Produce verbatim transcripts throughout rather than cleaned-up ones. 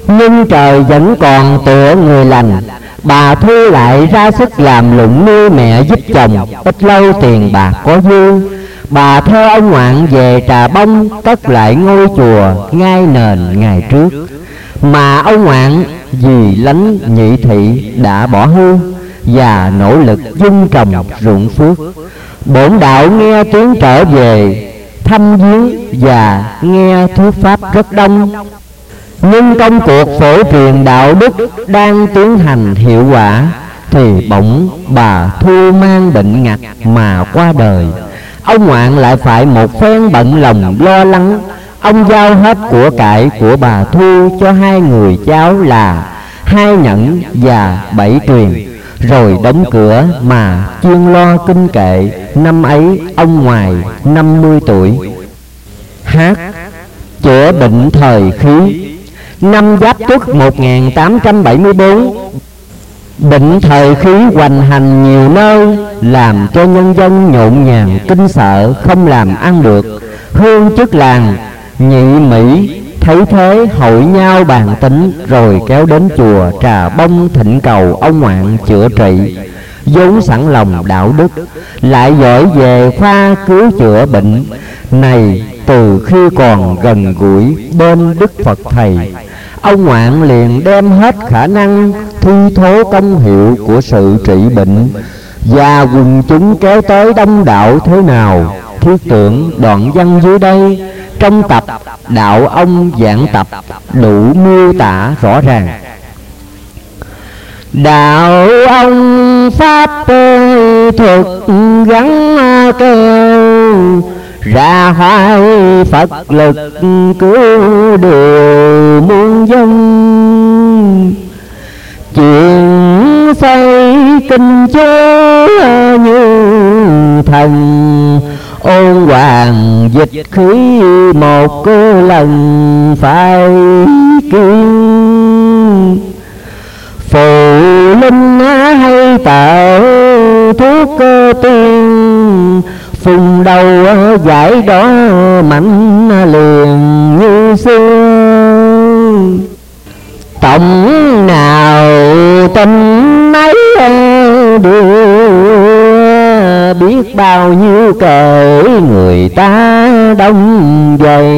Nhưng trời vẫn còn tựa người lành, bà Thu lại ra sức làm lụng nuôi mẹ giúp chồng. Ít lâu tiền bạc có dư, bà theo ông ngoạn về Trà Bông cất lại ngôi chùa ngay nền ngày trước. Mà ông ngoạn vì lánh nhị thị đã bỏ hưu và nỗ lực dung trồng ruộng phước. Bổn đạo nghe tiếng trở về thăm viếng và nghe thuyết pháp rất đông, nhưng công cuộc phổ truyền đạo đức đang tiến hành hiệu quả thì bỗng bà Thu mang bệnh ngặt mà qua đời. Ông ngoạn lại phải một phen bận lòng lo lắng. Ông giao hết của cải của bà Thu cho hai người cháu là Hai Nhẫn và Bảy Truyền, rồi đóng cửa mà chuyên lo kinh kệ. Năm ấy ông ngoài năm mươi tuổi. Hát chữa bệnh thời khí. Năm Giáp Tuất một nghìn tám trăm bảy mươi tư, bệnh thời khí hoành hành nhiều nơi, làm cho nhân dân nhộn nhàng kinh sợ, không làm ăn được. Hương chức làng Nhị Mỹ thấy thế hội nhau bàn tính, rồi kéo đến chùa Trà Bông thỉnh cầu ông ngoạn chữa trị. vốn sẵn lòng đạo đức, lại giỏi về khoa cứu chữa bệnh này. Từ khi còn gần gũi bên Đức Phật Thầy, ông ngoạn liền đem hết khả năng thi thố công hiệu của sự trị bệnh, và quần chúng kéo tới đông đạo thế nào. Thiết tưởng đoạn văn dưới đây trong tập Đạo Ông Giảng Tập đủ miêu tả rõ ràng. Đạo ông pháp thuật gắn kêu, ra hoài Phật lực cứu điều muôn dân. Chuyện xây kinh chúa như thần, ôn hoàng dịch khí một lần phải kiên. Phụ linh hay tợ thuốc tiên, phùng đầu giải đó mạnh liền như xưa. Tổng nào tình ấy đưa, biết bao nhiêu kể người ta đông dày.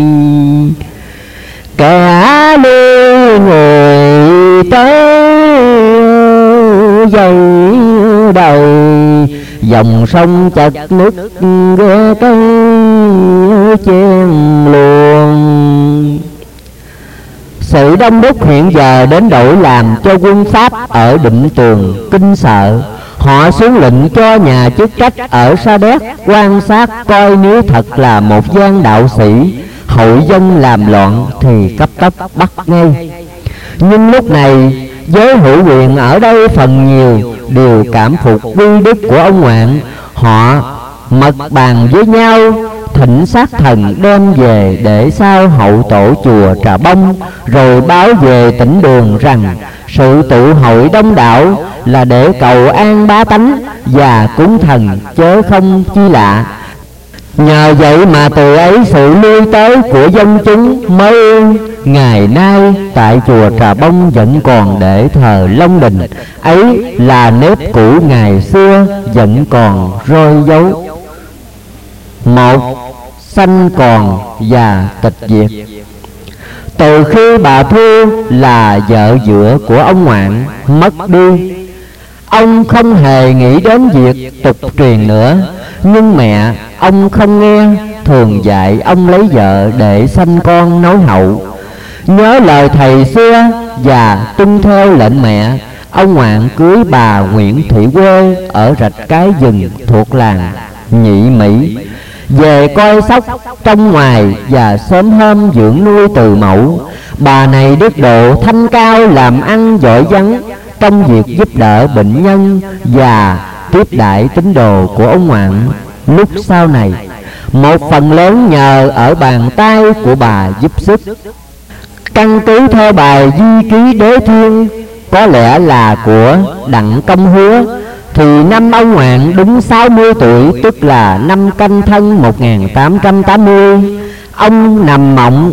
Kẻ đi người tới dày đầy, dòng sông chật nước ghé cây chen luồng. Sự đông đúc hiện giờ đến đổi làm cho quân Pháp ở Định Tường kinh sợ. Họ xuống lệnh cho nhà chức trách ở Sa Đéc quan sát coi, nếu thật là một gian đạo sĩ hội dân làm loạn thì cấp tốc bắt ngay. Nhưng lúc này giới hữu quyền ở đây phần nhiều đều cảm phục uy đức của ông ngoạn. Họ mật bàn với nhau thỉnh sát thần đem về để sau hậu tổ chùa Trà Bông, rồi báo về tỉnh Đường rằng sự tụ hội đông đảo là để cầu an bá tánh và cúng thần, chớ không chi lạ. Nhờ vậy mà từ ấy sự lui tới của dân chúng mới ngày nay tại chùa Trà Bông vẫn còn để thờ Long Đình. Ấy là nếp cũ ngày xưa vẫn còn roi dấu. Một, sanh còn và tịch diệt. Từ khi bà Thu là vợ dựa của ông ngoạn mất đi, ông không hề nghĩ đến việc tục truyền nữa. Nhưng mẹ ông không nghe, thường dạy ông lấy vợ để sanh con nối hậu. Nhớ lời thầy xưa và tuân theo lệnh mẹ, ông ngoạn cưới bà Nguyễn Thị Quê ở rạch Cái Rừng thuộc làng Nhị Mỹ về coi sóc trong ngoài và sớm hôm dưỡng nuôi từ mẫu. Bà này đức độ thanh cao, làm ăn giỏi vắng trong việc giúp đỡ bệnh nhân và tiếp đãi tín đồ của ông ngoạn. Lúc sau này, một phần lớn nhờ ở bàn tay của bà giúp sức. Căn cứ theo bài Di Ký Đế Thiên, có lẽ là của Đặng Công Hứa, thì năm ông ngoạn đúng sáu mươi tuổi, tức là năm Canh Thân một nghìn tám trăm tám mươi. Ông nằm mộng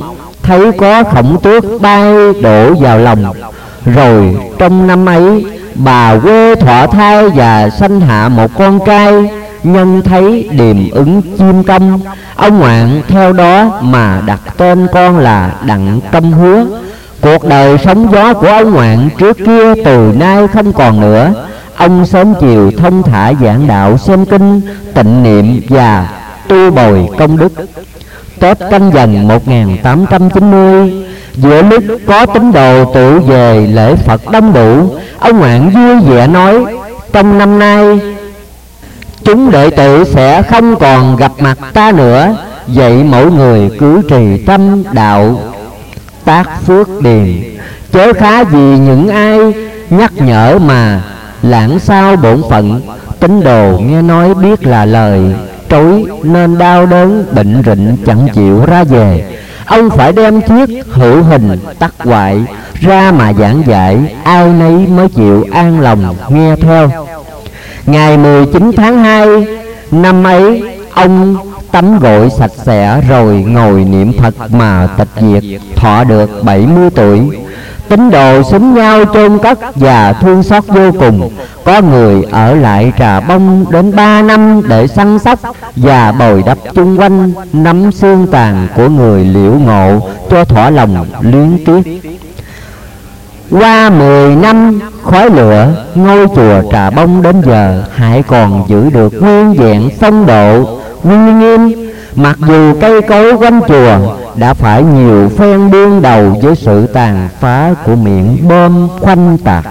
thấy có khổng tước bay đổ vào lòng. Rồi trong năm ấy, bà quê thọ thai và sanh hạ một con trai. Nhân thấy điềm ứng chim công, ông Ngoạn theo đó mà đặt tên con là Đặng Công Hứa. Cuộc đời sóng gió của ông Ngoạn trước kia từ nay không còn nữa. Ông sớm chiều thông thả giảng đạo, xem kinh, tịnh niệm và tu bồi công đức. Tết Canh Dần một nghìn tám trăm chín mươi, giữa lúc có tín đồ tự về lễ Phật đông đủ, ông Ngoạn vui vẻ nói: trong năm nay chúng đệ tử sẽ không còn gặp mặt ta nữa, vậy mỗi người cứ trì tâm đạo tác phước điền, chớ khá vì những ai nhắc nhở mà lãng sao bổn phận. Tín đồ nghe nói biết là lời trối nên đau đớn bệnh rịnh chẳng chịu ra về. Ông phải đem chiếc hữu hình tắc hoại ra mà giảng dạy, ai nấy mới chịu an lòng nghe theo. Ngày mười chín tháng hai năm ấy, ông tắm gội sạch sẽ rồi ngồi niệm Phật mà tịch diệt, thọ được bảy mươi tuổi. Tín đồ xúm nhau chôn cất và thương xót vô cùng. Có người ở lại Trà Bông đến ba năm để săn sóc và bồi đắp chung quanh nắm xương tàn của người liễu ngộ cho thỏa lòng luyến tiếc. Qua mười năm khói lửa, ngôi chùa Trà Bông đến giờ hãy còn giữ được nguyên vẹn phong độ uy nghiêm. Mặc dù cây cối quanh chùa đã phải nhiều phen đương đầu với sự tàn phá của miệng bom khoanh tạc.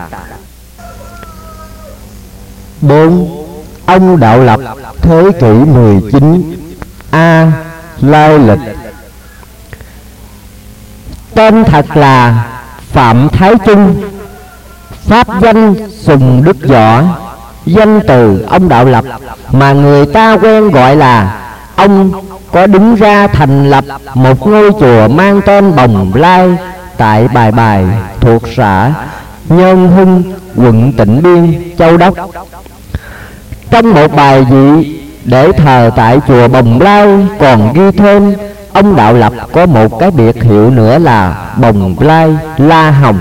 Bốn. Ông Đạo Lập thế kỷ mười chín. A. Lai lịch. Tên thật là Phạm Thái Trung, pháp danh Sùng Đức Võ, danh từ ông Đạo Lập mà người ta quen gọi là ông. Có đứng ra thành lập một ngôi chùa mang tên Bồng Lai tại Bài Bài thuộc xã Nhân Hưng, quận Tịnh Biên, Châu Đốc. Trong một bài vị để thờ tại chùa Bồng Lai còn ghi thêm ông Đạo Lập có một cái biệt hiệu nữa là Bồng Lai La Hồng.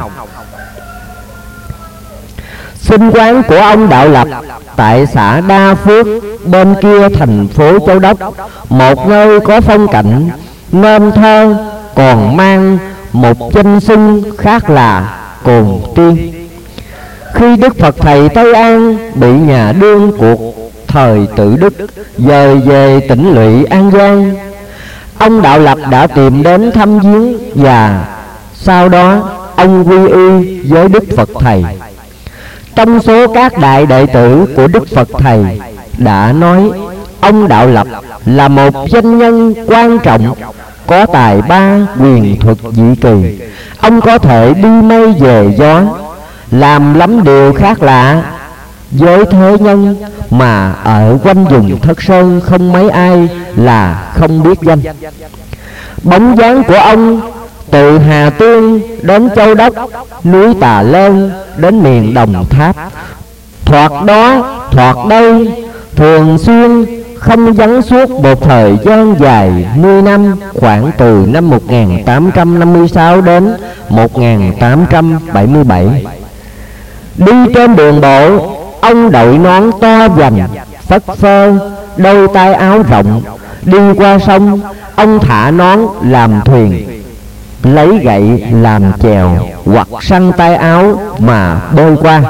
Sinh quán của ông Đạo Lập tại xã Đa Phước bên kia thành phố Châu Đốc, một nơi có phong cảnh nên thơ, còn mang một danh xưng khác là Cồn Tiên. Khi Đức Phật Thầy Tây An bị nhà đương cuộc thời Tự Đức dời về tỉnh lỵ An Giang, ông Đạo Lập đã tìm đến thăm viếng và sau đó ông quy y với Đức Phật Thầy. Trong số các đại đệ tử của Đức Phật Thầy đã nói ông Đạo Lập là một danh nhân quan trọng, có tài ba quyền thuật dị kỳ. Ông có thể đi mây về gió, làm lắm điều khác lạ với thế nhân mà ở quanh vùng Thất Sơn không mấy ai là không biết danh. Bóng dáng của ông từ Hà Tiên đến Châu Đốc, núi Tà Lên đến miền Đồng Tháp, thoạt đó thoạt đây, thường xuyên không vắng suốt một thời gian dài mươi năm, khoảng từ năm một nghìn tám trăm năm mươi sáu đến một nghìn tám trăm bảy mươi bảy. Đi trên đường bộ, ông đội nón to vành, phất phơ, đôi tay áo rộng. Đi qua sông, ông thả nón làm thuyền, lấy gậy làm chèo hoặc săn tay áo mà bơi qua.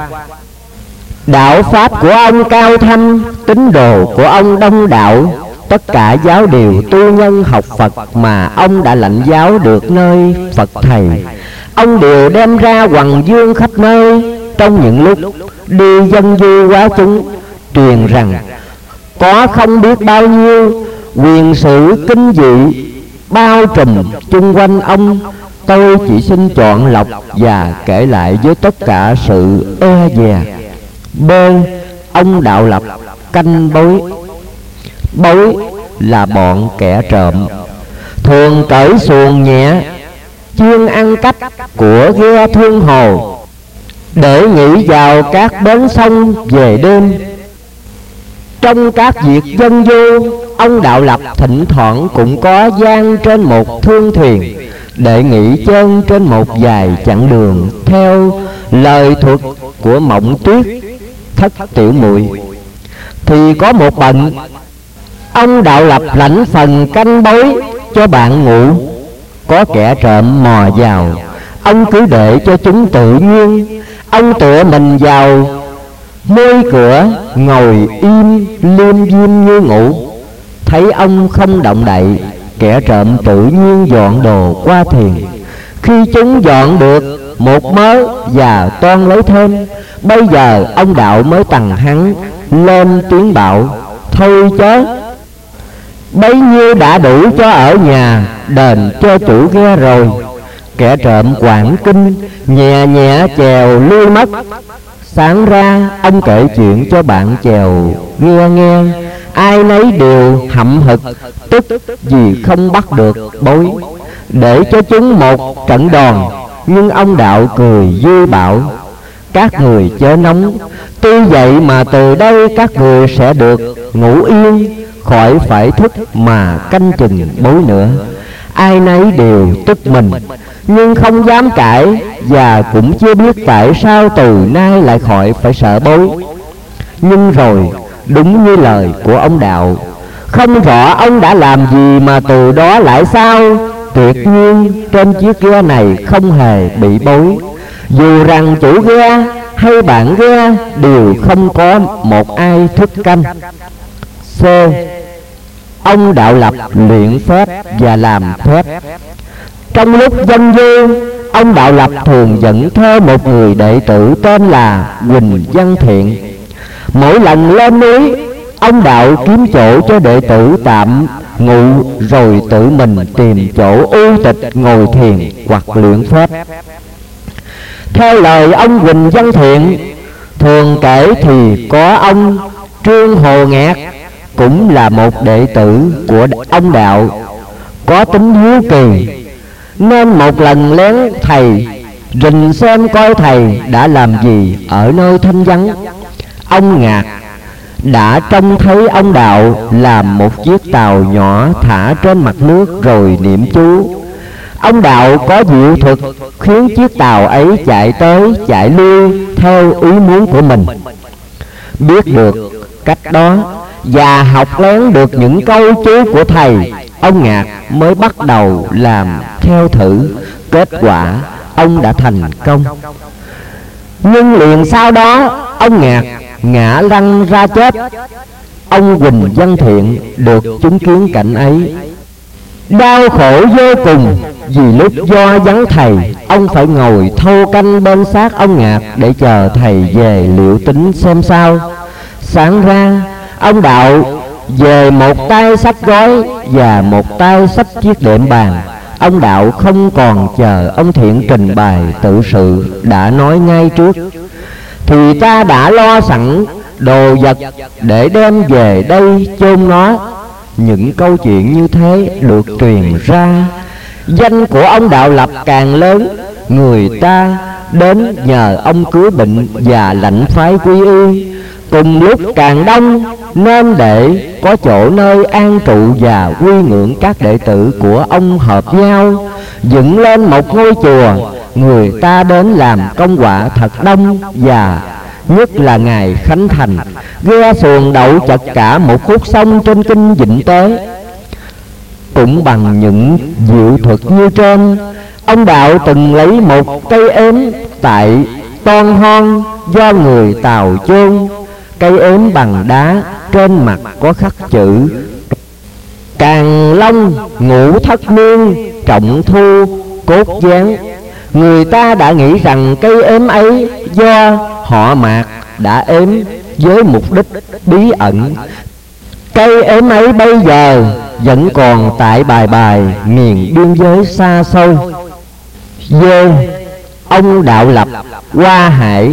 Đạo pháp của ông cao thâm, tín đồ của ông đông đạo. Tất cả giáo điều tu nhân học Phật mà ông đã lãnh giáo được nơi Phật Thầy, ông đều đem ra hoằng dương khắp nơi. Trong những lúc đi dân du quá chúng, truyền rằng có không biết bao nhiêu quyền sự kinh dị bao trùm chung quanh ông. Tôi chỉ xin chọn lọc và kể lại với tất cả sự e dè. B. Ông Đạo Lập canh bối. Bối là bọn kẻ trộm, thường cởi xuồng nhẹ, chuyên ăn cắp của ghe thương hồ để nghỉ vào các bến sông về đêm. Trong các việc dân du, ông Đạo Lập thỉnh thoảng cũng có gian trên một thương thuyền để nghỉ chân trên một vài chặng đường theo lời thuật của Mộng Tuyết thất tiểu muội. Thì có một bận, ông Đạo Lập lãnh phần canh bối cho bạn ngủ. Có kẻ trộm mò vào, ông cứ để cho chúng tự nhiên. Ông tựa mình vào môi cửa, ngồi im liêm diêm như ngủ. Thấy ông không động đậy, kẻ trộm tự nhiên dọn đồ qua thuyền. Khi chúng dọn được một mớ và toan lấy thêm, bây giờ ông Đạo mới tằng hắn lên tiếng bảo: thôi chớ, bấy nhiêu đã đủ cho ở nhà, đền cho chủ ghe rồi. Kẻ trộm quảng kinh, nhẹ nhẹ chèo lui mất. Sáng ra ông kể chuyện cho bạn chèo ghe nghe, ai nấy đều hậm hực, tức vì không bắt được bối, để cho chúng một trận đòn. Nhưng ông Đạo cười vui bảo: các người chớ nóng, tuy vậy mà từ đây các người sẽ được ngủ yên, khỏi phải thức mà canh chừng bối nữa. Ai nấy đều tức mình, nhưng không dám cãi, và cũng chưa biết tại sao từ nay lại khỏi phải sợ bối. Nhưng rồi đúng như lời của ông Đạo, không rõ ông đã làm gì mà từ đó lại sao, tuyệt nhiên trên chiếc ghe này không hề bị bối. Dù rằng chủ ghe hay bạn ghe đều không có một ai thức canh. C. Ông Đạo Lập luyện phép và làm phép. Trong lúc dân du, ông Đạo Lập thường dẫn theo một người đệ tử tên là Huỳnh Văn Thiện. Mỗi lần lên núi, ông Đạo kiếm chỗ cho đệ tử tạm ngụ, rồi tự mình tìm chỗ u tịch ngồi thiền hoặc luyện phép. Theo lời ông Huỳnh Văn Thiện thường kể thì có ông Trương Hồ Ngạc, cũng là một đệ tử của ông Đạo, có tính hiếu kỳ, nên một lần lén thầy rình xem coi thầy đã làm gì ở nơi thanh vắng. Ông Ngạc đã trông thấy ông Đạo làm một chiếc tàu nhỏ thả trên mặt nước rồi niệm chú. Ông Đạo có diệu thuật khiến chiếc tàu ấy chạy tới chạy lui theo ý muốn của mình. Biết được cách đó và học lén được những câu chú của thầy, ông Ngạc mới bắt đầu làm theo thử. Kết quả ông đã thành công. Nhưng liền sau đó ông Ngạc ngã lăn ra chết. Ông Huỳnh Văn Thiện được chứng kiến cảnh ấy, đau khổ vô cùng, vì lúc do vắng thầy, ông phải ngồi thâu canh bên xác ông Ngạc để chờ thầy về liệu tính xem sao. Sáng ra, ông Đạo về một tay xách gói và một tay xách chiếc đệm bàn. Ông Đạo không còn chờ ông Thiện trình bày tự sự, đã nói ngay trước: thì ta đã lo sẵn đồ vật để đem về đây chôn nó. Những câu chuyện như thế được truyền ra, danh của ông Đạo Lập càng lớn. Người ta đến nhờ ông cứu bệnh và lãnh phái quy y, cùng lúc càng đông, nên để có chỗ nơi an trụ và quy ngưỡng các đệ tử của ông hợp nhau, dựng lên một ngôi chùa. Người ta đến làm công quả thật đông, và nhất là ngày khánh thành, ghe xuồng đậu chật cả một khúc sông trên kinh Vịnh Tế. Cũng bằng những diệu thuật như trên, ông Đạo từng lấy một cây ếm tại Ton Hon do người Tàu chôn. Cây ếm bằng đá, trên mặt có khắc chữ: Càng Long Ngũ Thất Niên Trọng Thu Cốt Giáng. Người ta đã nghĩ rằng cây ếm ấy do họ Mạc đã ếm với mục đích bí ẩn. Cây ếm ấy bây giờ vẫn còn tại Bài Bài, miền biên giới xa xôi. Dê ông Đạo Lập Hoa Hải.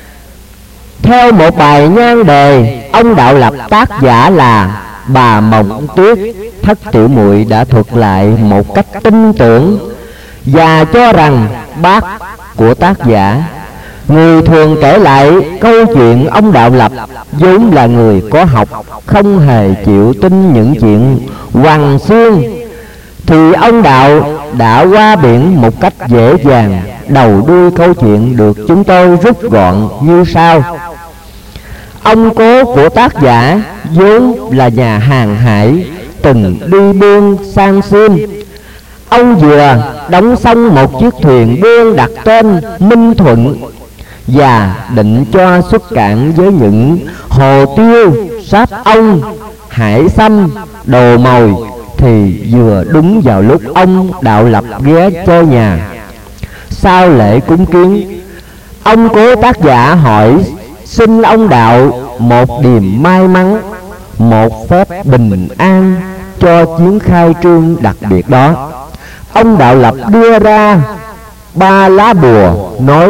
Theo một bài nhan đề, ông Đạo Lập tác giả là bà Mộng Tuyết thất tiểu muội đã thuật lại một cách tin tưởng và cho rằng bác của tác giả. Người thường kể lại câu chuyện ông Đạo Lập vốn là người có học, không hề chịu tin những chuyện hoàng xương, thì ông Đạo đã qua biển một cách dễ dàng. Đầu đuôi câu chuyện được chúng tôi rút gọn như sau. Ông cố của tác giả vốn là nhà hàng hải, từng đi buôn sang xin. Ông vừa đóng xong một chiếc thuyền buôn đặt tên Minh Thuận, và định cho xuất cảng với những hồ tiêu, sáp ong, hải sâm, đồ mồi, thì vừa đúng vào lúc ông Đạo Lập ghé chơi nhà. Sau lễ cúng kiến, ông cố tác giả hỏi xin ông Đạo một điềm may mắn, một phép bình an cho chuyến khai trương đặc biệt đó. Ông Đạo Lập đưa ra ba lá bùa, nói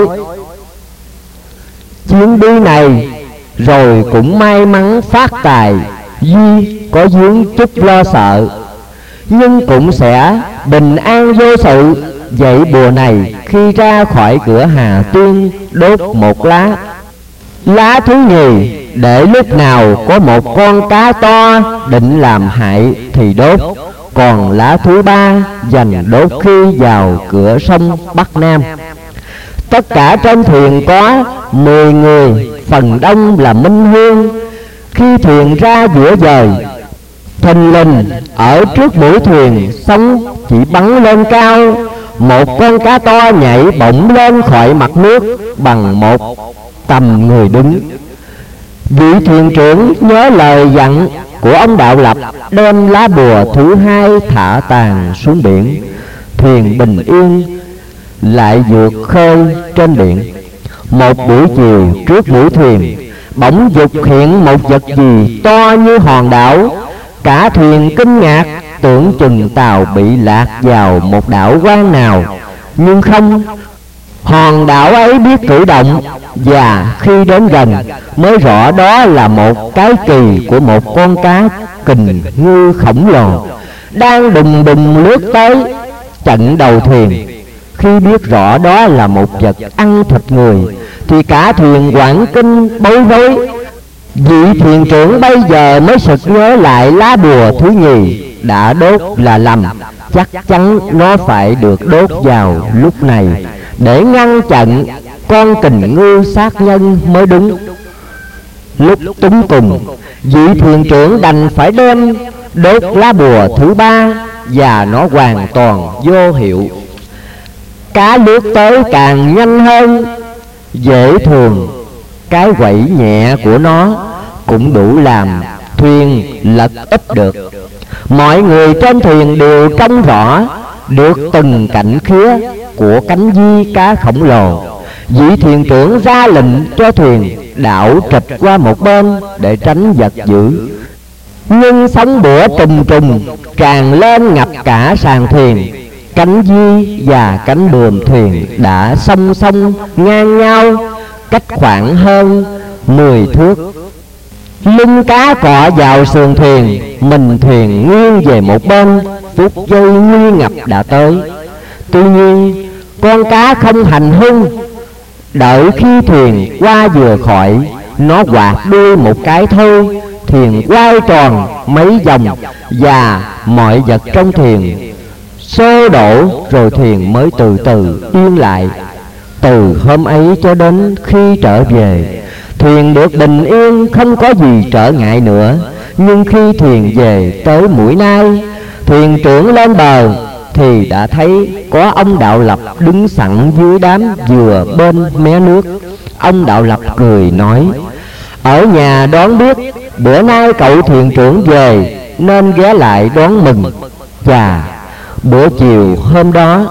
chuyến đi này rồi cũng may mắn phát tài, duy có vướng chút lo sợ, nhưng cũng sẽ bình an vô sự. Vậy bùa này khi ra khỏi cửa Hà Tiên đốt một lá. Lá thứ nhì để lúc nào có một con cá to định làm hại thì đốt. Còn lá thứ ba dành đốt khi vào cửa sông Bắc Nam. Tất cả trên thuyền có mười người, phần đông là minh hương. Khi thuyền ra giữa dời, thình lình ở trước mũi thuyền sóng chỉ bắn lên cao, một con cá to nhảy bổng lên khỏi mặt nước bằng một tầm người đứng. Vị thuyền trưởng nhớ lời dặn của ông Đạo Lập, đem lá bùa thứ hai thả tàn xuống biển. Thuyền bình yên lại vượt khơi trên biển. Một buổi chiều trước mũi thuyền, bỗng vụt hiện một vật gì to như hòn đảo. Cả thuyền kinh ngạc, tưởng chừng tàu bị lạc vào một đảo hoang nào, nhưng không. Hòn đảo ấy biết cử động, và khi đến gần mới rõ đó là một cái kỳ của một con cá kình ngư khổng lồ đang đùng đùng lướt tới chặn đầu thuyền. Khi biết rõ đó là một vật ăn thịt người, thì cả thuyền hoảng kinh bối rối. Vị thuyền trưởng bây giờ mới sực nhớ lại lá bùa thứ nhì đã đốt là lầm. Chắc chắn nó phải được đốt vào lúc này để ngăn chặn con kình ngư sát nhân mới đúng. Lúc túng cùng, vị thuyền trưởng đành phải đem đốt lá bùa thứ ba, và nó hoàn toàn vô hiệu. Cá lướt tới càng nhanh hơn. Dễ thường, cái quẩy nhẹ của nó cũng đủ làm thuyền lật úp được. Mọi người trên thuyền đều trông rõ được từng cảnh khía của cánh di cá khổng lồ. Vị thuyền trưởng ra lệnh cho thuyền đảo trịch qua một bên để tránh vật dữ. Nhưng sóng bữa trùng trùng tràn lên ngập cả sàn thuyền. Cánh di và cánh buồm thuyền đã song song ngang nhau, cách khoảng hơn mười thước. Lưng cá cọ vào sườn thuyền, mình thuyền nghiêng về một bên. Phút giây nguy ngập đã tới. Tuy nhiên con cá không hành hung. Đợi khi thuyền qua vừa khỏi, nó quạt đuôi một cái thôi, thuyền quay tròn mấy vòng, và mọi vật trong thuyền xô đổ, rồi thuyền mới từ từ yên lại. Từ hôm ấy cho đến khi trở về, thuyền được bình yên, không có gì trở ngại nữa. Nhưng khi thuyền về tới Mũi Nai, thuyền trưởng lên bờ thì đã thấy có ông Đạo Lập đứng sẵn dưới đám dừa bên mé nước. Ông Đạo Lập cười nói: ở nhà đón biết bữa nay cậu thuyền trưởng về, nên ghé lại đón mừng. Chà, bữa chiều hôm đó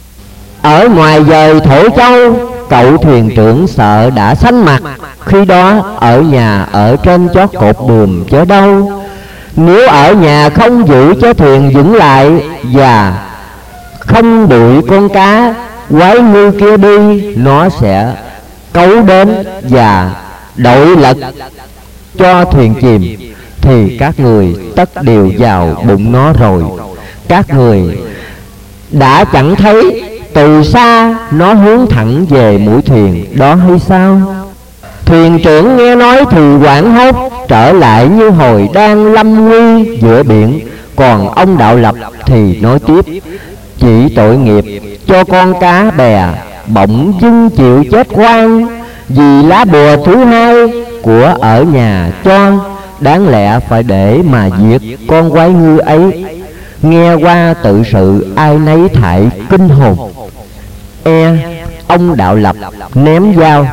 ở ngoài dời Thổ Châu, cậu thuyền trưởng sợ đã xanh mặt. Khi đó ở nhà ở trên chót cột buồm chớ đâu. Nếu ở nhà không giữ cho thuyền vững lại, và không đuổi con cá quái ngư kia đi, nó sẽ cấu đến và đội lật cho thuyền chìm, thì các người tất đều vào bụng nó rồi. Các người đã chẳng thấy từ xa nó hướng thẳng về mũi thuyền đó hay sao? Thuyền trưởng nghe nói thì hoảng hốt, trở lại như hồi đang lâm nguy giữa biển. Còn ông Đạo Lập thì nói tiếp: chỉ chỉ tội nghiệp cho con cá bè bỗng dưng chịu chết oan, vì lá bùa thứ hai của ở nhà cho, đáng lẽ phải để mà diệt con quái ngư ấy. Nghe qua tự sự ai nấy thải kinh hồn. E. Ông Đạo Lập ném dao.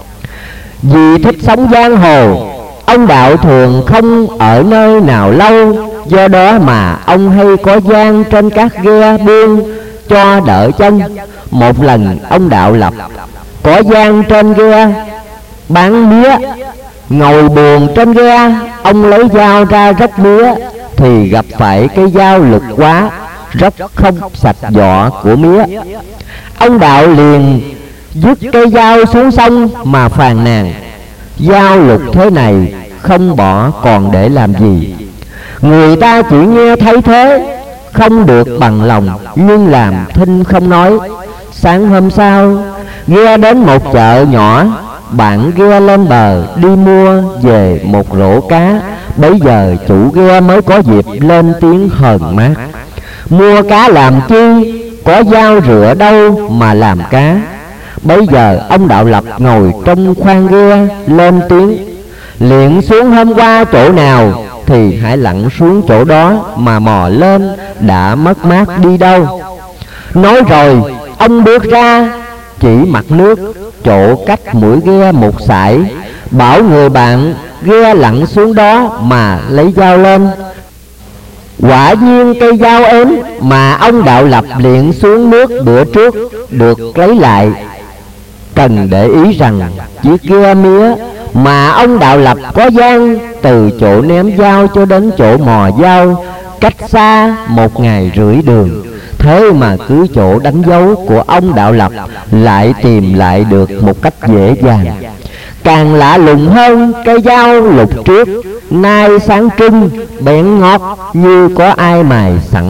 Vì thích sống giang hồ, ông Đạo thường không ở nơi nào lâu, do đó mà ông hay có gian trên các ghe buôn cho đỡ chân. Một lần ông Đạo Lập có gian trên ghe bán mía, ngồi buồn trên ghe, ông lấy dao ra róc mía thì gặp phải cây dao lực quá, róc không sạch vỏ của mía. Ông Đạo liền dứt cây dao xuống sông mà phàn nàn: dao lục thế này không bỏ còn để làm gì? Người ta chỉ nghe thấy thế, không được bằng lòng, nhưng làm thinh không nói. Sáng hôm sau, ghe đến một chợ nhỏ, bạn ghe lên bờ đi mua về một rổ cá. Bấy giờ chủ ghe mới có dịp lên tiếng hờn mát: mua cá làm chi, có dao rửa đâu mà làm cá. Bấy giờ ông Đạo Lập ngồi trong khoang ghe lên tiếng: liệng xuống hôm qua chỗ nào thì hãy lặn xuống chỗ đó mà mò lên, đã mất mát đi đâu. Nói rồi ông bước ra chỉ mặt nước chỗ cách mũi ghe một sải, bảo người bạn ghe lặn xuống đó mà lấy dao lên. Quả nhiên cây dao ếm mà ông Đạo Lập liệng xuống nước bữa trước được lấy lại. Cần để ý rằng chiếc ghe mía mà ông Đạo Lập có gian từ chỗ ném dao cho đến chỗ mò dao cách xa một ngày rưỡi đường. Thế mà cứ chỗ đánh dấu của ông Đạo Lập lại tìm lại được một cách dễ dàng. Càng lạ lùng hơn, cây dao lục trước nay sáng trưng bén ngót như có ai mài sẵn.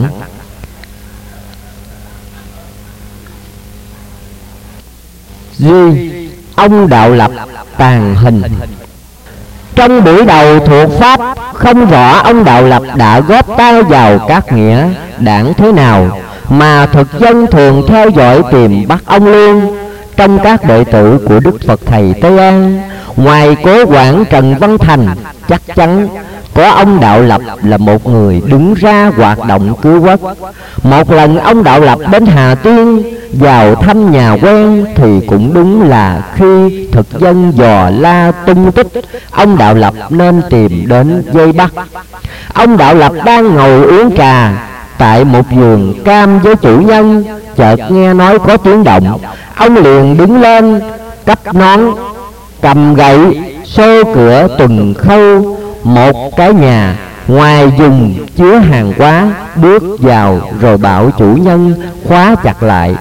Duy ông Đạo Lập tàn hình. Trong buổi đầu thuộc pháp, không rõ ông Đạo Lập đã góp tay vào các nghĩa đảng thế nào, mà thực dân thường theo dõi tìm bắt ông luôn. Trong các đệ tử của Đức Phật Thầy Tây An, ngoài Cố Quản Trần Văn Thành, chắc chắn có ông Đạo Lập là một người đứng ra hoạt động cứu quốc. Một lần ông Đạo Lập đến Hà Tiên vào thăm nhà quen thì cũng đúng là khi thực dân dò la tung tích, ông Đạo Lập nên tìm đến vây bắt. Ông Đạo Lập đang ngồi uống trà tại một vườn cam với chủ nhân, chợt nghe nói có tiếng động. Ông liền đứng lên, cắp nón, cầm gậy, xô cửa tuần khâu một cái nhà ngoài dùng chứa hàng hóa, bước vào rồi bảo chủ nhân khóa chặt lại.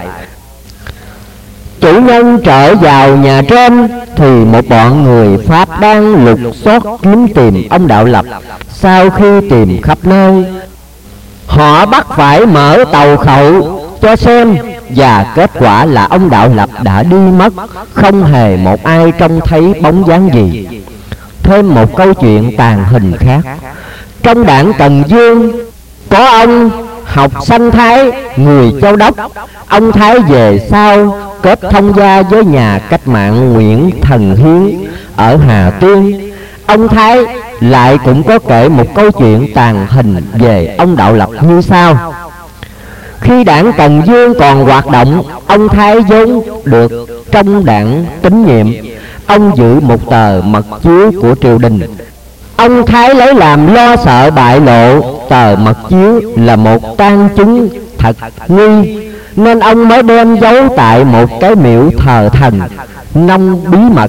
Chủ nhân trở vào nhà trên thì một bọn người Pháp đang lục soát kiếm tìm ông Đạo Lập. Sau khi tìm khắp nơi, họ bắt phải mở tàu khẩu cho xem, và kết quả là ông Đạo Lập đã đi mất, không hề một ai trông thấy bóng dáng gì. Thêm một câu chuyện tàn hình khác. Trong đảng Cần Dương có ông Học Sanh Thái, người Châu Đốc. Ông Thái về sau kết thông gia với nhà cách mạng Nguyễn Thần Hiến ở Hà Tiên. Ông Thái lại cũng có kể một câu chuyện tàn hình về ông Đạo Lập như sau. Khi đảng Cần Dương còn hoạt động, ông Thái vốn được trong đảng tín nhiệm. Ông giữ một tờ mật chiếu của triều đình. Ông Thái lấy làm lo sợ bại lộ tờ mật chiếu là một tang chứng thật nguy, nên ông mới đem giấu tại một cái miễu thờ thần nông bí mật.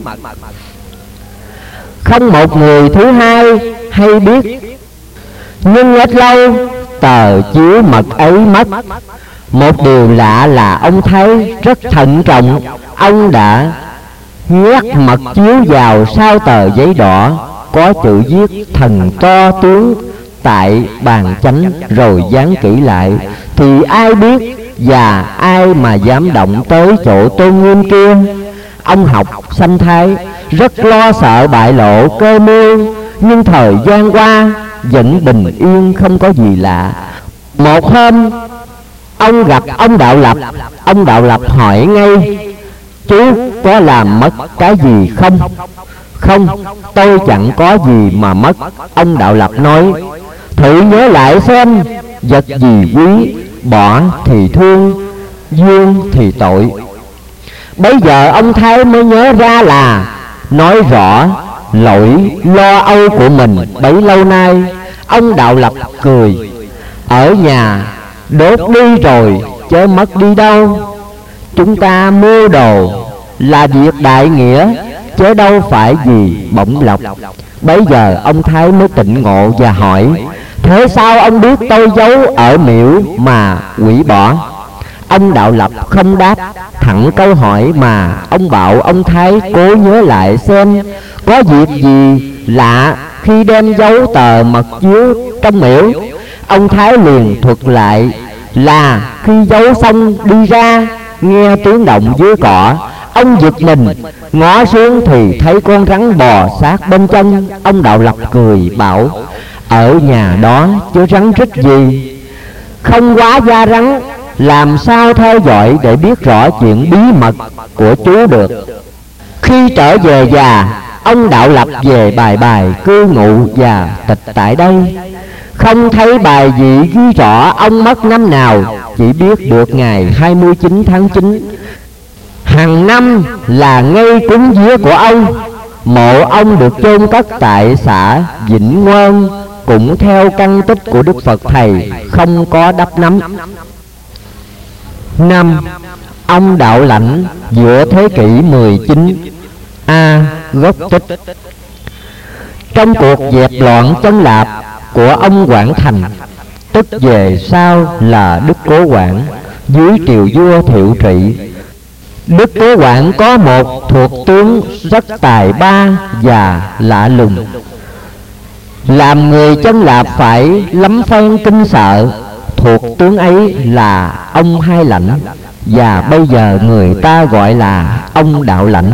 Không một người thứ hai hay biết. Nhưng ít lâu tờ chiếu mật ấy mất. Một điều lạ là ông Thái rất thận trọng. Ông đã nhét mật chiếu vào sau tờ giấy đỏ có chữ viết thần to tướng tại bàn chánh, rồi dán kỹ lại, thì ai biết và ai mà dám động tới chỗ tôn nghiêm kia. Ông Học Sanh Thái rất lo sợ bại lộ cơ mưu, nhưng thời gian qua vẫn bình yên, không có gì lạ. Một hôm Ông gặp ông Đạo Lập. Ông Đạo Lập hỏi ngay: chú có làm mất cái gì không? Không, tôi chẳng có gì mà mất. Ông Đạo Lập nói: thử nhớ lại xem, vật gì quý, bỏ thì thương, dương thì tội. Bây giờ ông Thái mới nhớ ra là nói rõ lỗi lo âu của mình bấy lâu nay. Ông Đạo Lập cười: ở nhà đốt đi rồi chớ mất đi đâu. Chúng ta mưu đồ là việc đại nghĩa, chớ đâu phải vì bổng lộc. Bấy giờ ông Thái mới tỉnh ngộ và hỏi: thế sao ông biết tôi giấu ở miễu mà hủy bỏ? Ông Đạo Lập không đáp thẳng câu hỏi, mà ông bảo ông Thái cố nhớ lại xem có việc gì lạ khi đem dấu tờ mật chiếu trong miễu. Ông Thái liền thuật lại là khi giấu xong đi ra, nghe tiếng động dưới cỏ, ông giật mình, ngó xuống thì thấy con rắn bò sát bên chân. Ông Đạo Lập cười bảo: ở nhà đó chứ rắn rít gì, không quá da rắn, làm sao theo dõi để biết rõ chuyện bí mật của chú được. Khi trở về già, ông Đạo Lập về bài bài cư ngụ và tịch tại đây. Không thấy bài gì ghi rõ ông mất năm nào, chỉ biết được ngày hai mươi chín tháng chín hàng năm là ngày cúng vía của ông. Mộ ông được chôn cất tại xã Vĩnh Ngoan, cũng theo căn tích của Đức Phật Thầy, không có đắp nắm. Năm, ông Đạo Lãnh giữa thế kỷ mười chín. A. Gốc tích. Trong cuộc dẹp loạn Chân Lạp của ông Quảng Thành, tức về sau là Đức Cố Quảng, dưới triều vua Thiệu Trị, Đức Cố Quảng có một thuộc tướng rất tài ba và lạ lùng, làm người Chân Lạp phải lắm phen kinh sợ. Thuộc tướng ấy là ông Hai Lãnh, và bây giờ người ta gọi là ông Đạo Lãnh.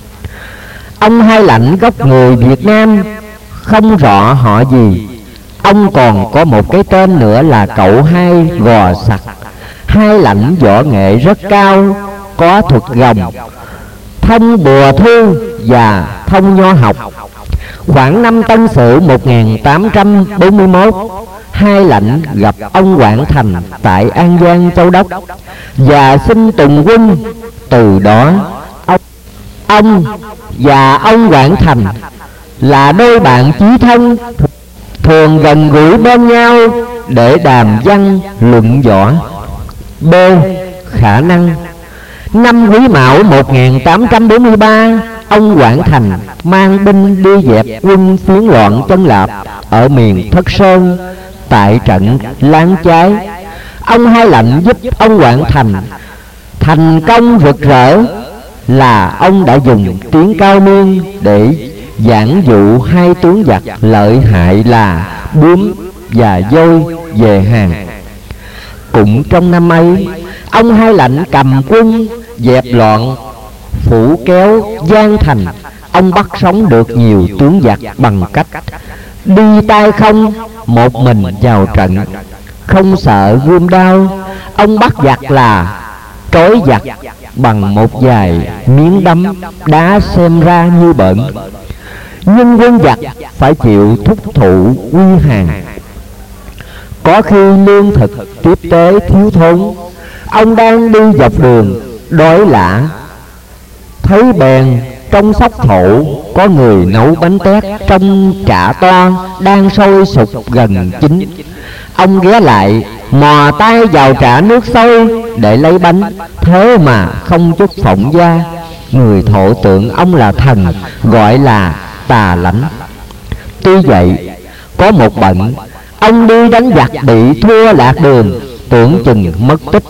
Ông Hai Lãnh gốc người Việt Nam, không rõ họ gì. Ông còn có một cái tên nữa là cậu Hai Gò Sặc. Hai Lãnh võ nghệ rất cao, có thuật gồng, thông bùa thư và thông nho học. Khoảng năm Tân Sửu một nghìn tám trăm bốn mươi mốt, Hai Lãnh gặp ông Quảng Thành tại An Giang Châu Đốc và xin tùng huynh. Từ đó ông, ông và ông Quảng Thành là đôi bạn chí thân, thường gần gũi bên nhau để đàm văn luận võ. B. Khả năng. Năm Quý Mão một nghìn tám trăm bốn mươi ba, ông Quảng Thành mang binh đi dẹp quân phiến loạn Chân Lạp ở miền Thất Sơn. Tại trận Láng Trái, ông Hai Lãnh giúp ông Quảng Thành thành công rực rỡ, là ông đã dùng tiếng cao niên để giảng dụ hai tướng giặc lợi hại là Bướm và Dôi về hàng. Cũng trong năm ấy, ông Hai Lãnh cầm quân dẹp loạn Phủ Kéo, Giang Thành. Ông bắt sống được nhiều tướng giặc bằng cách đi tay không, một mình vào trận, không sợ gươm đao. Ông bắt giặc là trói giặc bằng một vài miếng đấm đá xem ra như bợn, nhưng quân giặc phải chịu thúc thụ quy hàng. Có khi lương thực tiếp tế thiếu thốn, ông đang đi dọc đường đói lả, thấy bèn trong sóc thổ có người nấu bánh tét trong chả to đang sôi sục gần chín. Ông ghé lại mò tay vào chả nước sôi để lấy bánh, thế mà không chút phỏng da. Người thổ tưởng ông là thần, gọi là Tà Lãnh. Tuy vậy, có một bận, ông đi đánh giặc bị thua lạc đường, tưởng chừng mất tích,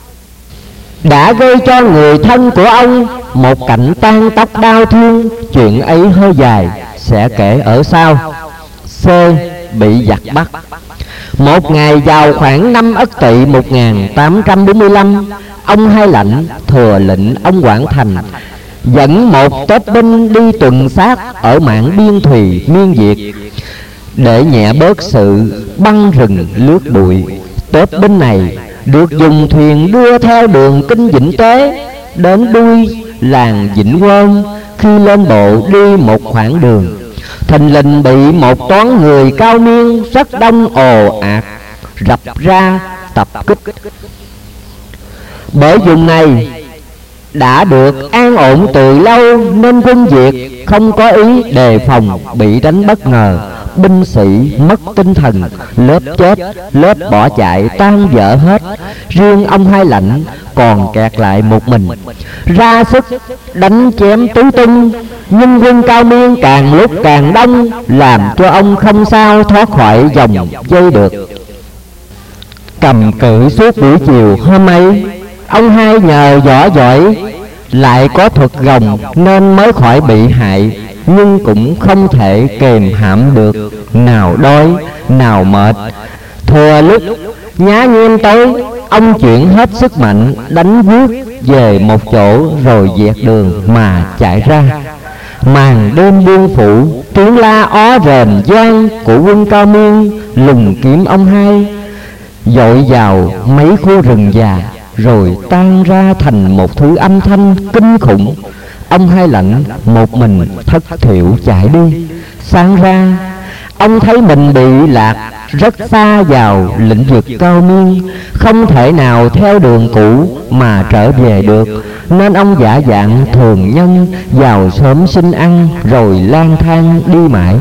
đã gây cho người thân của ông một cảnh tan tóc đau thương. Chuyện ấy hơi dài, sẽ kể ở sau. C. Bị giặc bắt. Một ngày vào khoảng năm Ất Tỵ một nghìn tám trăm bốn mươi lăm, ông Hai Lãnh thừa lệnh ông Quảng Thành dẫn một tết binh đi tuần sát ở mạn biên thùy Miên Việt để nhẹ bớt sự băng rừng lướt bụi. Tết binh này được dùng thuyền đưa theo đường Kinh Vĩnh Tế đến đuôi làng Vĩnh Quên. Khi lên bộ đi một khoảng đường, thình lình bị một toán người cao niên rất đông ồ ạt rập ra tập kích. Bởi vùng này đã được an ổn từ lâu nên quân Việt không có ý đề phòng bị đánh bất ngờ. Binh sĩ mất tinh thần, lớp chết, lớp bỏ chạy tan vỡ hết. Riêng ông Hai Lạnh còn kẹt lại một mình, ra sức đánh chém tứ tung. Nhưng quân Cao Miên càng lúc càng đông, làm cho ông không sao thoát khỏi vòng dây được. Cầm cự suốt buổi chiều hôm ấy, ông Hai nhờ võ giỏi lại có thuật gồng nên mới khỏi bị hại, nhưng cũng không thể kềm hãm được. Nào đói, nào mệt, thừa lúc nhá nhem tối, ông chuyển hết sức mạnh đánh vuốt về một chỗ rồi dẹt đường mà chạy ra. Màn đêm buông phủ, tiếng la ó rền vang của quân Cao Miên lùng kiếm ông Hai, dội vào mấy khu rừng già rồi tan ra thành một thứ âm thanh kinh khủng. Ông Hai Lạnh một mình thất thiểu chạy đi. Sáng ra ông thấy mình bị lạc rất xa vào lĩnh vực Cao Miên, không thể nào theo đường cũ mà trở về được, nên ông giả dạng thường nhân vào sớm xin ăn rồi lang thang đi mãi.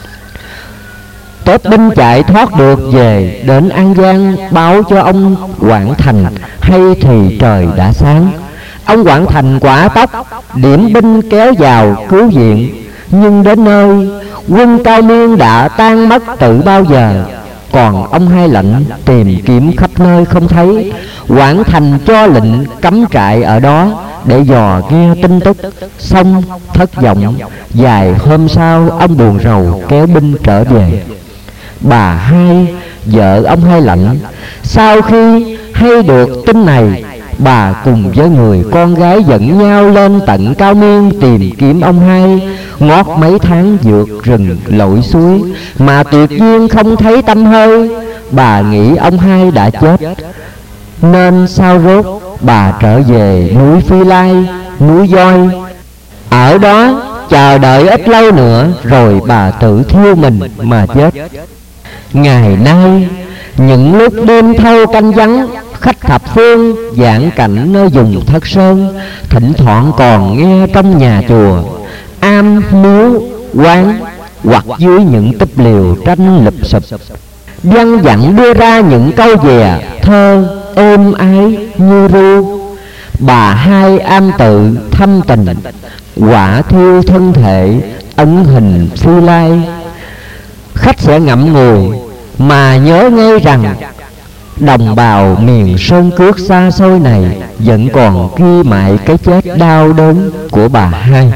Tết binh chạy thoát được về đến An Giang báo cho ông Quảng Thành hay thì trời đã sáng. Ông Quảng Thành quả tốc điểm binh kéo vào cứu viện, nhưng đến nơi quân Cao Miên đã tan mất từ bao giờ. Còn ông Hai Lạnh tìm kiếm khắp nơi không thấy. Quảng Thành cho lệnh cắm trại ở đó để dò nghe tin tức, xong thất vọng. Vài hôm sau ông buồn rầu kéo binh trở về. Bà Hai, vợ ông Hai Lạnh, sau khi hay được tin này, bà cùng với người con gái dẫn nhau lên tận Cao Miên tìm kiếm ông Hai. Ngót mấy tháng vượt rừng lội suối mà tuyệt nhiên không thấy tăm hơi. Bà nghĩ ông Hai đã chết, nên sao rốt bà trở về núi Phi Lai, núi Voi. Ở đó chờ đợi ít lâu nữa rồi bà tự thiêu mình mà chết. Ngày nay những lúc đêm thâu canh vắng, khách thập phương giảng cảnh nơi vùng Thất Sơn, thỉnh thoảng còn nghe trong nhà chùa, am miếu quán hoặc dưới những túp liều tranh lụp xụp văng vẳng đưa ra những câu về thơ êm ái như ru. Bà Hai am tự thâm tình, quả thiêu thân thể ấn hình Phi Lai. Khách sẽ ngậm ngùi mà nhớ ngay rằng đồng bào miền sơn cước xa xôi này vẫn còn ghi mãi cái chết đau đớn của bà Hai.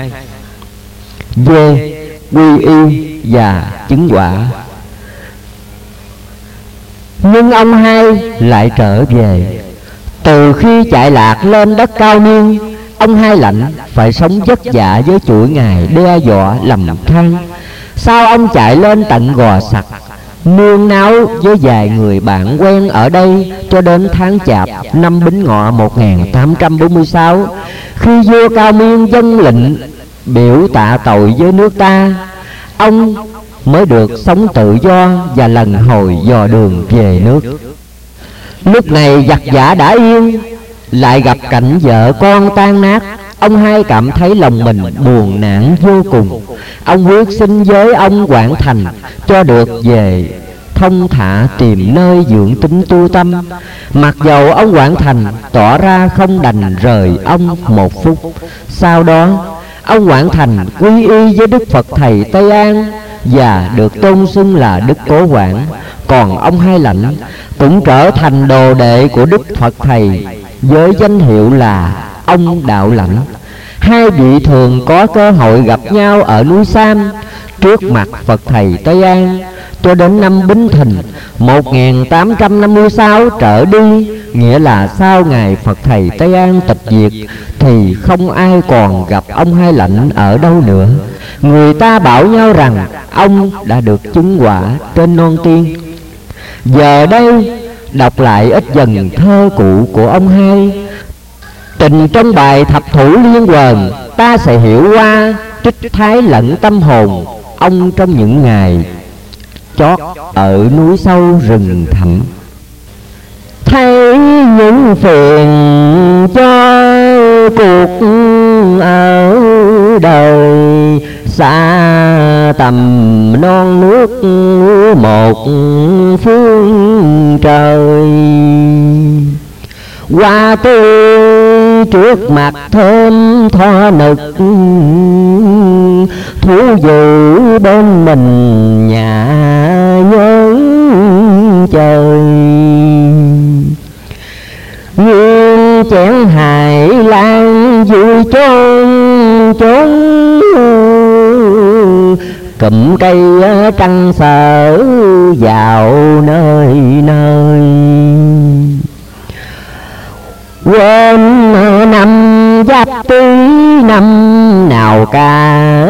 Về quy y và chứng quả. Nhưng ông Hai lại trở về. Từ khi chạy lạc lên đất Cao Miên, ông Hai Lạnh phải sống vất vả với chuỗi ngày đe dọa lầm than. Sao ông chạy lên tận Gò Sặc, nương náu với vài người bạn quen ở đây cho đến tháng Chạp năm Bính Ngọ một nghìn tám trăm bốn mươi sáu, khi vua Cao Miên dâng lệnh biểu tạ tội với nước ta, ông mới được sống tự do và lần hồi dò đường về nước. Lúc này giặc giả đã yên, lại gặp cảnh vợ con tan nát, ông Hai cảm thấy lòng mình buồn nản vô cùng. Ông quyết xin với ông Quảng Thành cho được về thông thả tìm nơi dưỡng tính tu tâm. Mặc dầu ông Quảng Thành tỏ ra không đành rời ông một phút. Sau đó ông Quảng Thành quy y với Đức Phật Thầy Tây An và được tôn xưng là Đức Cố Quảng. Còn ông Hai Lạnh cũng trở thành đồ đệ của Đức Phật Thầy với danh hiệu là ông Đạo Lãnh. Hai vị thường có cơ hội gặp nhau ở núi Sam trước mặt Phật Thầy Tây An cho đến năm Bính Thìn một nghìn tám trăm năm mươi sáu trở đi, nghĩa là sau ngày Phật Thầy Tây An tịch diệt thì không ai còn gặp ông Hai Lạnh ở đâu nữa. Người ta bảo nhau rằng ông đã được chứng quả trên non tiên. Giờ đây đọc lại ít dần thơ cụ của ông hai. Trình trong bài Thập Thủ Liên Quần, ta sẽ hiểu qua trích thái lẫn tâm hồn ông trong những ngày chót ở núi sâu rừng thẳm. Thấy những phiền cho cuộc ở đời, xa tầm non nước một phương trời. Qua tươi trước mặt thơm tho nực, thú dữ bên mình nhà nhớ trời. Nghiêng chén hài lan vui trốn trốn, cụm cây trăng sở vào nơi nơi. Quên năm giáp tý năm nào cả,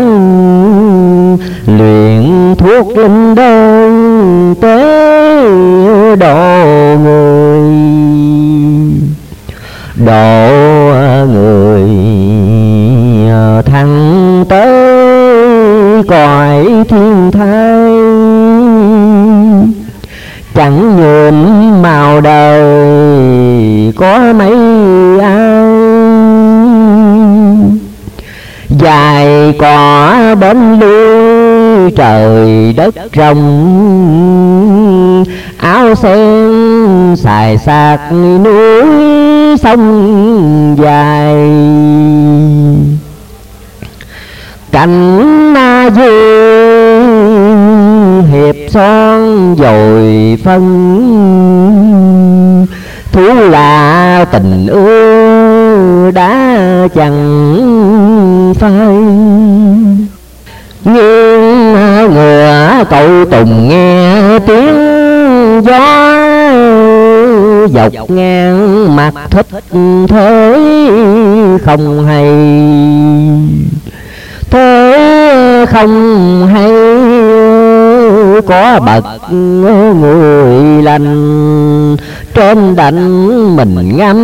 luyện thuốc linh đơn tế độ người. Độ người thăng tới cõi thiên thai, chẳng nhuộm màu đời có mấy ai. Dài cỏ bến lui trời đất rộng, áo sen xài xạc núi sông dài. Cảnh na dương hiệp son dồi phân, thú là tình ưa đã chẳng phai. Nghiêng ngựa cậu tùng nghe tiếng gió, dọc ngang mặt thích thế không hay. Thế không hay có bậc người lành, trên đảnh mình ngâm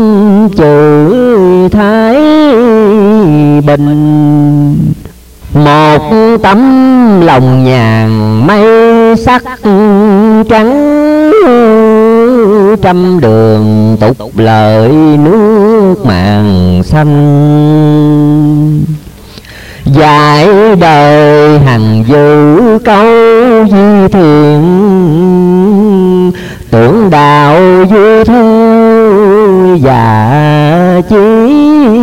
chữ thái bình. Một tấm lòng nhàn mây sắc trắng, trăm đường tục lợi nước màng xanh. Dạy đời hằng giữ câu di thiện, tưởng đạo vui theo và chí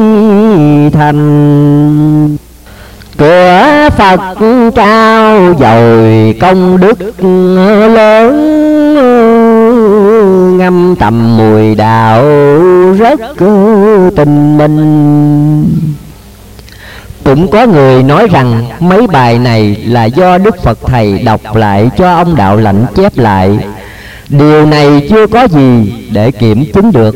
thành. Cửa Phật trao dồi công đức lớn, ngâm tầm mùi đạo rất tình mình. Cũng có người nói rằng mấy bài này là do Đức Phật Thầy đọc lại cho ông Đạo Lãnh chép lại. Điều này chưa có gì để kiểm chứng được.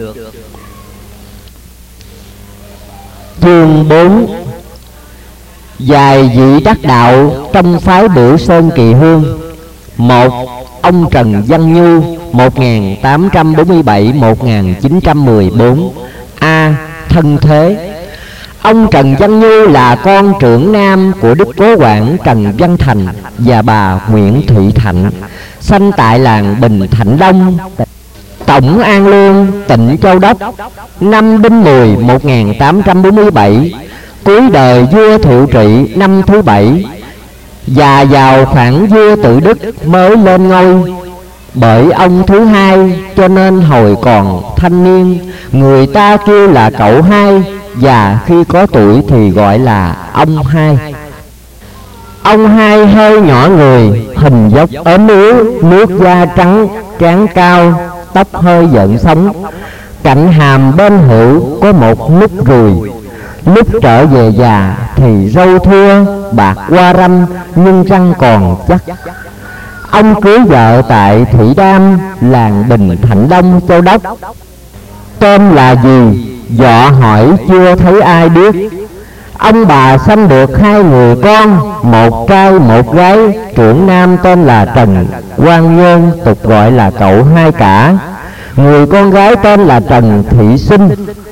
Chương bốn. Vài vị đắc đạo trong phái Bửu Sơn Kỳ Hương. Một. Ông Trần Văn Nhu một nghìn tám trăm bốn mươi bảy đến một nghìn chín trăm mười bốn. A. Thân thế. Ông Trần Văn Nhu là con trưởng nam của Đức Cố Quản Trần Văn Thành và bà Nguyễn Thị Thạnh, sanh tại làng Bình Thạnh Đông, Tổng An Lương, Tịnh Châu Đốc, năm Đinh Mùi một nghìn tám trăm bốn mươi bảy, cuối đời vua Thiệu Trị năm thứ bảy, và vào khoảng vua Tự Đức mới lên ngôi. Bởi ông thứ hai cho nên hồi còn thanh niên, người ta kêu là cậu hai, và khi có tuổi thì gọi là ông hai. Ông hai hơi nhỏ người, hình dốc ốm yếu, nước da trắng, trán cao, tóc hơi giận sống. Cạnh hàm bên hữu có một nút ruồi. Lúc trở về già thì râu thưa, bạc qua râm, nhưng răng còn chắc. Ông cưới vợ tại Thủy Đam, làng Bình Thạnh Đông, Châu Đốc. Tên là gì? Dọ hỏi chưa thấy ai biết. Ông bà sanh được hai người con, một trai một gái. Trưởng nam tên là Trần Quang Nhơn, tục gọi là cậu hai cả. Người con gái tên là Trần Thị Sinh,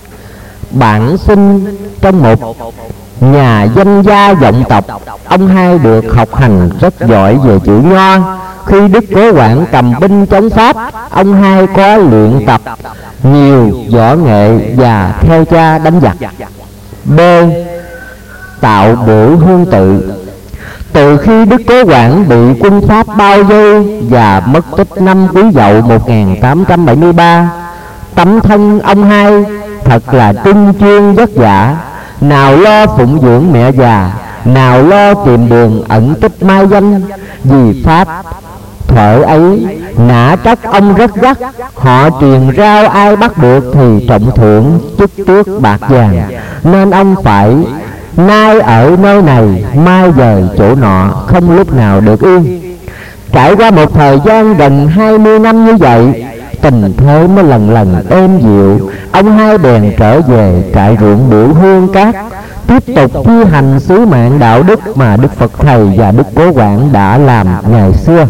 bản sinh trong một nhà danh gia vọng tộc. Ông hai được học hành rất giỏi về chữ Nho. Khi Đức Cố Quảng cầm binh chống Pháp, ông hai có luyện tập nhiều võ nghệ và theo cha đánh giặc. B. Tạo Bửu Hương Tự. Từ khi Đức Cố Quảng bị quân Pháp bao vây và mất tích năm Quý Dậu một nghìn tám trăm bảy mươi ba, tấm thân ông hai thật là trung chuyên vất vả, nào lo phụng dưỡng mẹ già, nào lo tìm đường ẩn tích mai danh. Vì Pháp thuở ấy nã trách ông rất gắt, họ truyền rao ai bắt được thì trọng thưởng chức tước bạc vàng, nên ông phải nay ở nơi này, mai dời chỗ nọ, không lúc nào được yên. Trải qua một thời gian gần hai mươi năm như vậy, tình thế mới lần lần êm dịu. Ông hai bèn trở về trại ruộng Bửu Hương Cát, tiếp tục thi hành sứ mạng đạo đức mà Đức Phật Thầy và Đức Cố Quảng đã làm ngày xưa.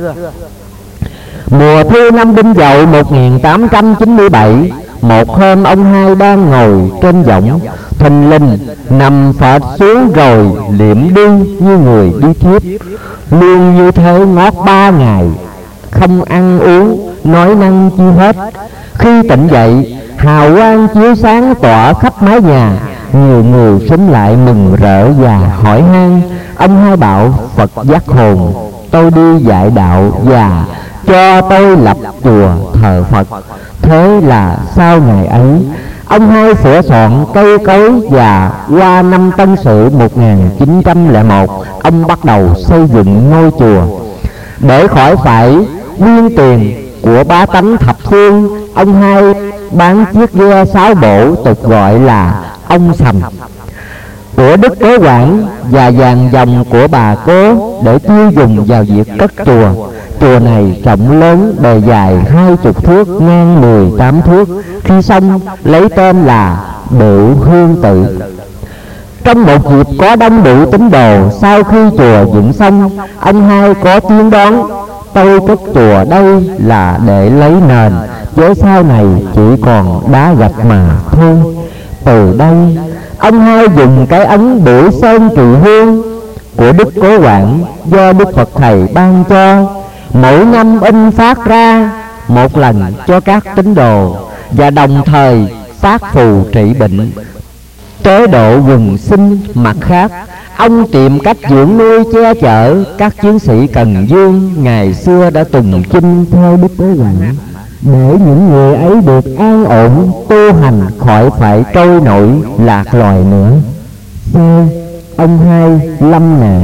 Mùa thu năm Đinh Dậu một nghìn tám trăm chín mươi bảy, một hôm ông hai đang ngồi trên võng, thình lình nằm phệt xuống rồi liệm đi như người đi thiếp. Luôn như thế ngót ba ngày, không ăn uống, nói năng chi hết. Khi tỉnh dậy, hào quang chiếu sáng tỏa khắp mái nhà. Nhiều người xúm lại mừng rỡ và hỏi han. Ông hai bảo: Phật giác hồn, tôi đi dạy đạo và cho tôi lập chùa thờ Phật. Thế là sau ngày ấy, ông hai sửa soạn cây cối và qua năm Tân Sửu một nghìn chín trăm lẻ một, ông bắt đầu xây dựng ngôi chùa. Để khỏi phải quyên tiền của bá tánh thập phương, ông hai bán chiếc ghe sáu bổ, tục gọi là ông sầm, của Đức Cố Quảng và vàng dòng của bà Cố để tiêu dùng vào việc cất chùa. Chùa này rộng lớn, bề dài hai chục thước, ngang mười tám thước. Khi xong lấy tên là Bửu Hương Tự. Trong một dịp có đông đủ tín đồ, sau khi chùa dựng xong, ông hai có tiếng đón: tôi cất chùa đây là để lấy nền, chứ sau này chỉ còn đá gạch mà thôi. Từ đây ông hai dùng cái ấn Bửu Sơn Trì Hương của Đức Cố Quảng do Đức Phật Thầy ban cho, mỗi năm in phát ra một lần cho các tín đồ, và đồng thời phát phù trị bệnh, chế độ quần sinh. Mặt khác, ông tìm cách dưỡng nuôi che chở các chiến sĩ Cần Dương ngày xưa đã tùng chinh theo Đức Cố Quảng, để những người ấy được an ổn tu hành, khỏi phải trôi nổi lạc loài nữa. Sao ông hai lâm nạn.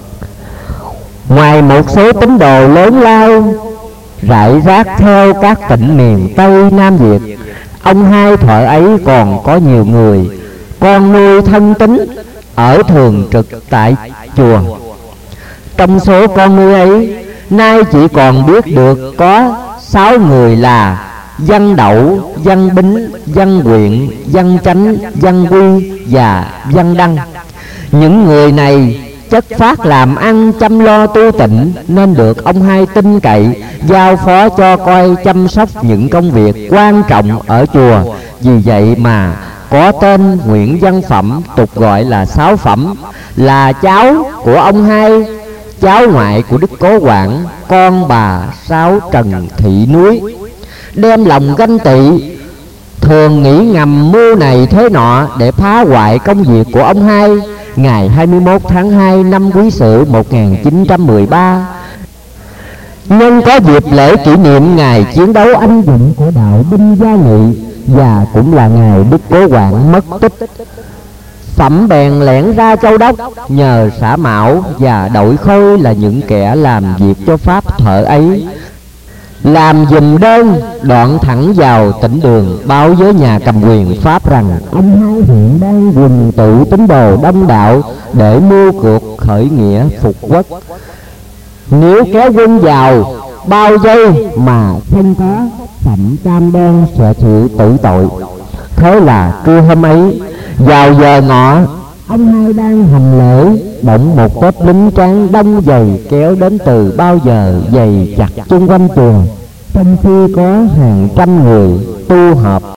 Ngoài một số tín đồ lớn lao rải rác theo các tỉnh miền Tây Nam Việt, ông hai thuở ấy còn có nhiều người con nuôi thân tín ở thường trực tại chùa. Trong số con nuôi ấy, nay chỉ còn biết được có sáu người là Văn Đậu, Văn Bính, Văn Quyện, Văn Chánh, Văn Quy và Văn Đăng. Những người này chất phát làm ăn chăm lo tu tịnh, nên được ông hai tin cậy giao phó cho coi chăm sóc những công việc quan trọng ở chùa. Vì vậy mà có tên Nguyễn Văn Phẩm, tục gọi là Sáu Phẩm, là cháu của ông hai, cháu ngoại của Đức Cố Quảng, con bà Sáu Trần Thị Núi. Đem lòng ganh tị, thường nghĩ ngầm mưu này thế nọ để phá hoại công việc của ông hai. Ngày hai mươi mốt tháng hai năm Quý Sửu một nghìn chín trăm mười ba, nhân có dịp lễ kỷ niệm ngày chiến đấu anh dũng của đạo binh Gia Nghị, và cũng là ngày Đức Cố Quảng mất tích, Phẩm bèn lẻn ra Châu Đốc, nhờ Xã Mão và Đội Khôi là những kẻ làm việc cho Pháp thợ ấy, làm dùm đơn, đoạn thẳng vào tỉnh Đường, báo với nhà cầm quyền Pháp rằng ông hai hiện đang quần tụ tín đồ đông đạo để mưu cuộc khởi nghĩa phục quốc. Nếu kéo quân vào bao vây mà không có, Phẩm cam đoan sẽ chịu tử tội. Thế là trưa hôm ấy, vào giờ ngọ, ông hai đang hành lễ, bỗng một tốp lính tráng đông dày kéo đến từ bao giờ dày chặt chung quanh chùa. trong khi có hàng trăm người tu học